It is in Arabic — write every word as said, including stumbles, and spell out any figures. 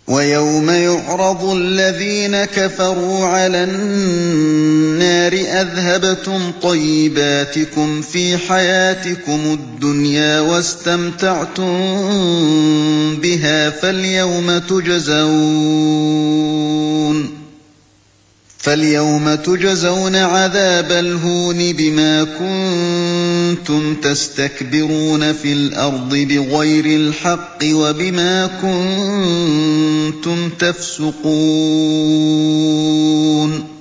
وَيَوْمَ يُعْرَضُ الَّذِينَ كَفَرُوا عَلَى النَّارِ أَذْهَبْتُمْ طَيِّبَاتِكُمْ فِي حَيَاتِكُمُ الدُّنْيَا وَاسْتَمْتَعْتُم بِهَا فَالْيَوْمَ تُجْزَوْنَ عَذَابَ الْهُونِ بِمَا كُنتُمْ تَسْتَكْبِرُونَ فِي الْأَرْضِ بِغَيْرِ الْحَقِّ وَبِمَا كُنتُمْ تَفْسُقُونَ